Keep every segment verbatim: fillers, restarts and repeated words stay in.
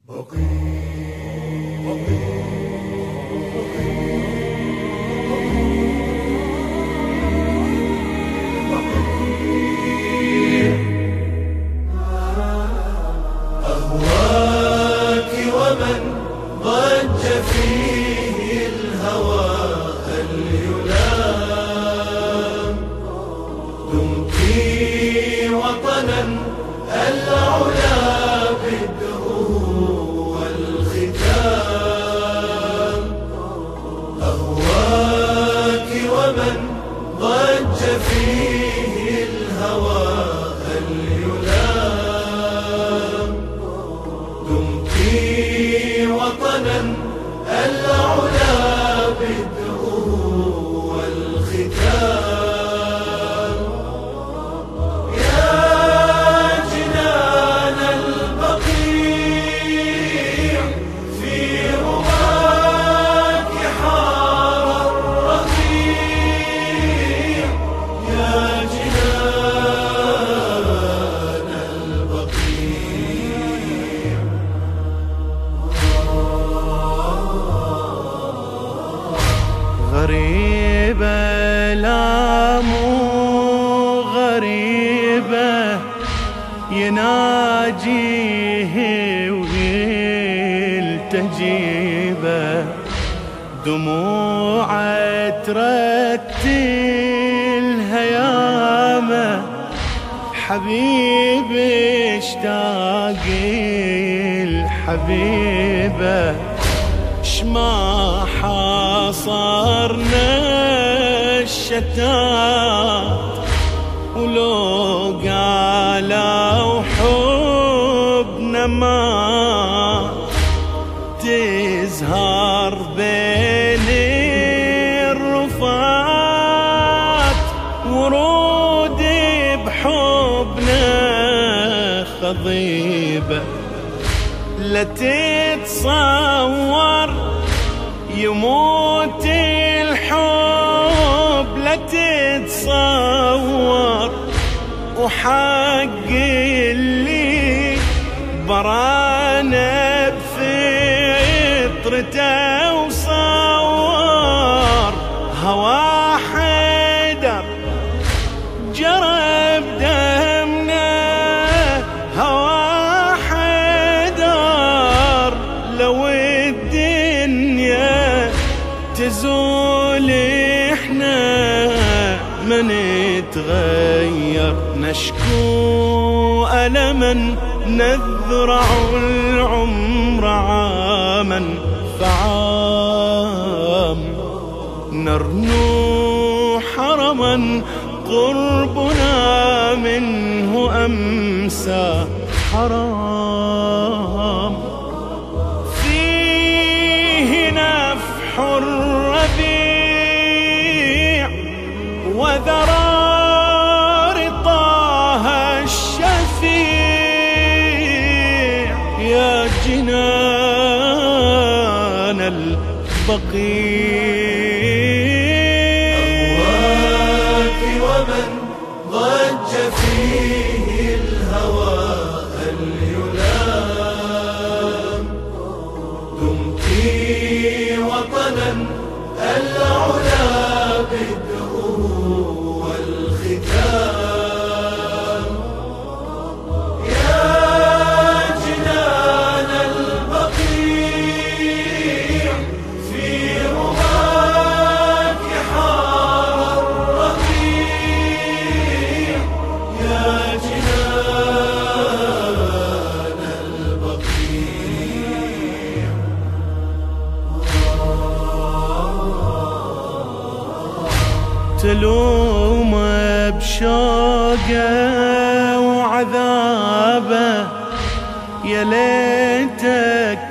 أهواك ومن ضج فيه الهوى هل يلام دمت وطنا العلا بدءه والختام أهواك ومن ضج فيه الهوى هل يلام دمت وطنا العلا بدءه والختام يا جنان البقيع في رواك حار الرفيع يا جنان البقيع غريبة لا مو غريبة يناجيه ويلتجيبه دموعه ترتل هيامه حبيبي اشتاق الحبيبه شما حاصرنا الشتات ولو قالوا حبنا ما تزهر بين الرفات ورود بحبنا خضيبة لا تتصور يموت الحب لا تتصور وحق اللي برانا بفطرته وصور هوا حيدر جرى بدمنا هوا حيدر لو الدنيا تزول احنا ما نتغير نشكو ألما نذرع العمر عاما فعام نرنو حرما قربنا منه أمسى حرام فيه نفح الربيع وذرار طه الشفيع يا جنان البقيع أهواك ومن ضج فيه الهوى هل يلام دمت وطنا العلا بدءه والختام يا جنان البقيع في رواك حار الرفيع يا جنان البقيع تلوم بشوقه وعذابه يا ليتك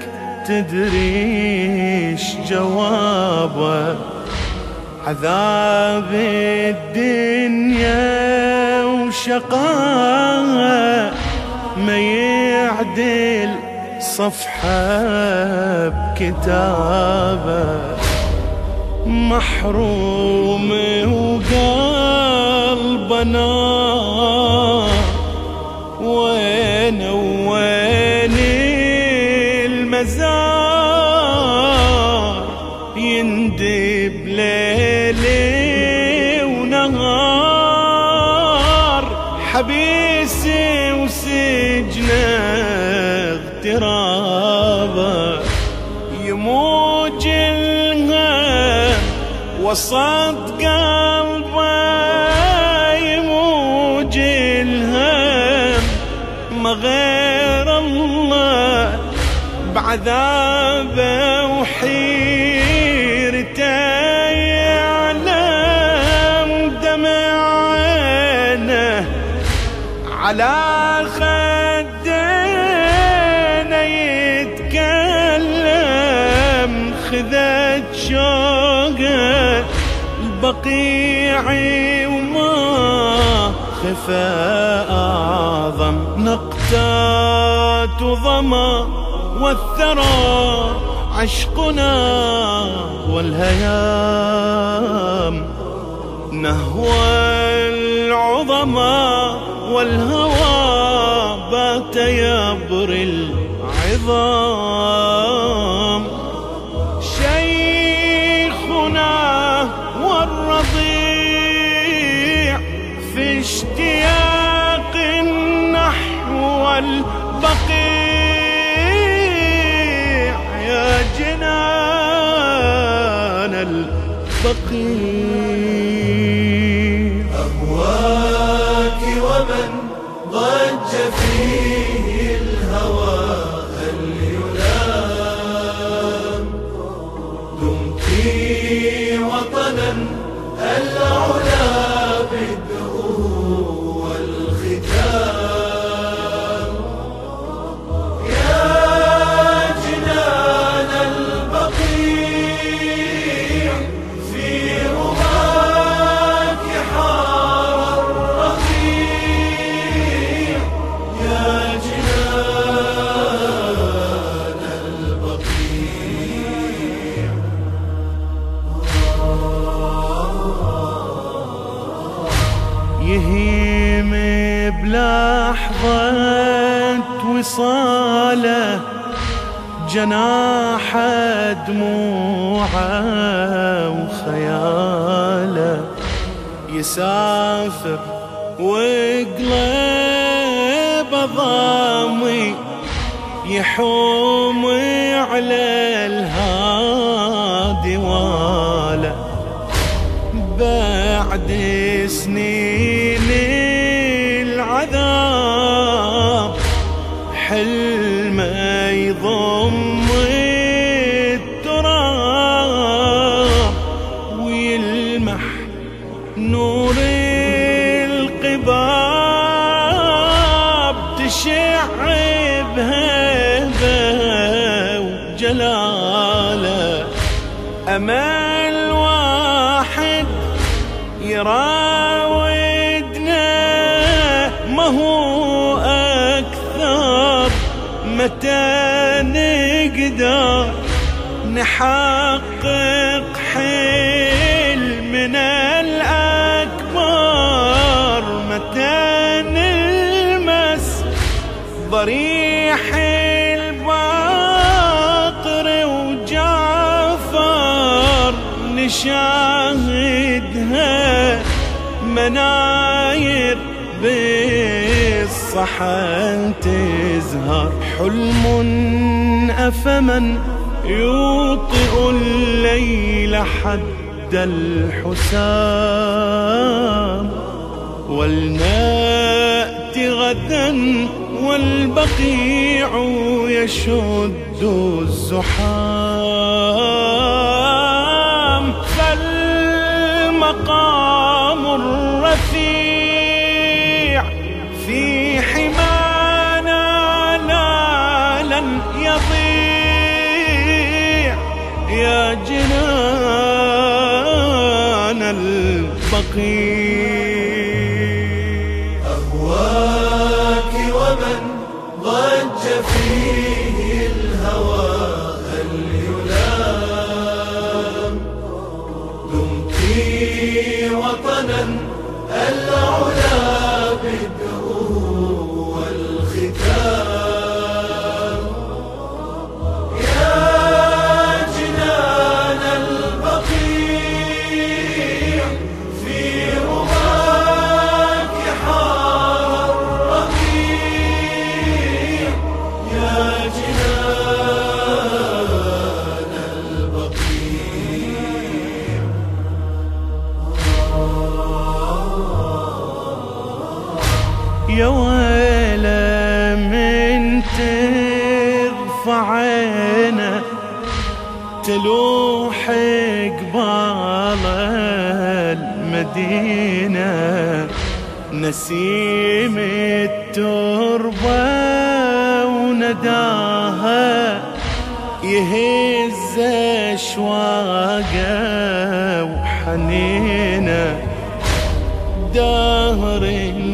تدريش جوابه عذاب الدنيا وشقاها ما يعدل صفحة بكتابه محروم وقلبنا وين وين يزار يندب ليلي ونهار، حبيسي وسجنه اغترابه، يموج الهم وسط قلبه، يموج الهم ما غير الله بعذابه وحيرته يعلم، دمع عينه على خدينه يتكلم، خذت شوقه البقيعي وما خفى أعظم، نقتات وظما والثرى عشقنا والهيام، نهوى العظماء والهوى بات يبري العظام، شيخنا والرضيع في اشتياق نحو البقيع، يا جنان البقيع. أهواك ومن ضج فيه الهوى هل يلام، دمت وطنا العلا بدءه والختام، يا جنان البقيع في رماك حار الرفيع، يا جنان البقيع. يهيم بلحظة وصاله جناح دموعه وخياله، يسافر وقلب ضامي يحوم على الهادي واله، بعد سنين العذاب حلمه يضم التراب، ويلمح نور القباب تشع بهيبه وجلاله، أمل واحد يراودنا ما هو أكثر، متى نقدر نحقق حلمنا الأكبر، متى نلمس ضريح الباطر وجعفر، نشاهدها مناير بالصحن تزهر، حلم أفمن يوطئ الليل حد الحسام، ولنأتي غدا والبقيع يشد الزحام، فالمقام الرفيع في حمانا لا لن يضيع، يا جنان البقيع. أهواك ومن ضج فيه الهوى هل يلام، دمت وطنا العلا بدءه والختام، تلوح قبال المدينة نسيم التربة ونداها يهز أشواقه وحنينه دهر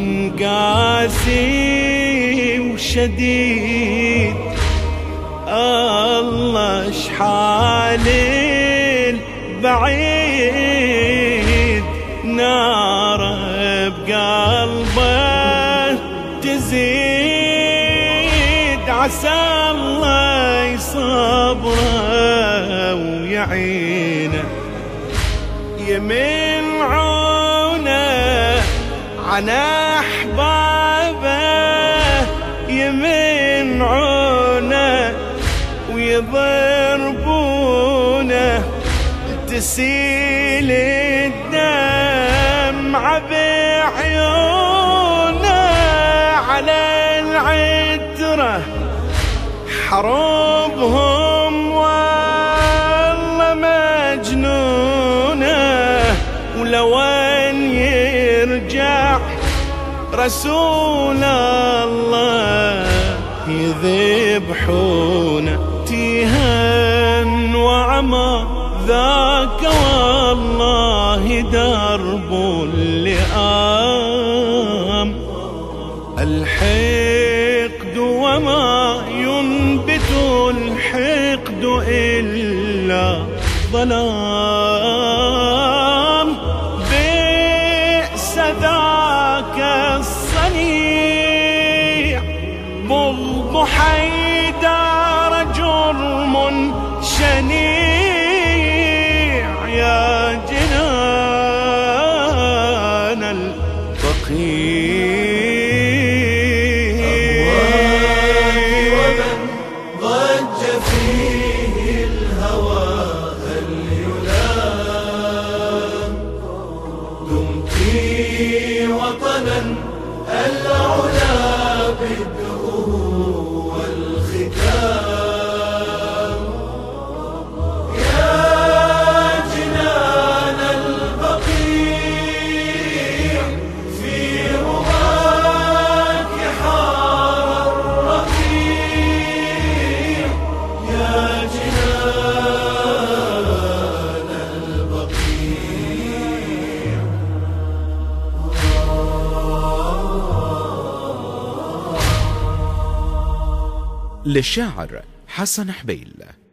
قاسي وشديد الله شحال البعيد نار بقلبه تزيد عسى الله يصبره ويعينه يمن عونه عن أحبابه يمن عونه ويضربونه تسيل الدمع بعيونه على العترة حروبهم والله مجنونه ولو أن يرجع رسول الله يذبحونه تيهان وعمى ذاك والله درب اللئام الحقد وما ينبت الحقد إلا ظلام بئس ذاك الصنيع بغض حيدر جرم شنيع يا جنان البقيع ومن ضج فيه الهوى هل يلام دمت وطنا العلا بدءه والختام يا جنان البقيع في رضاك حار الرفيع يا جنان البقيع للشاعر حسن حبيل.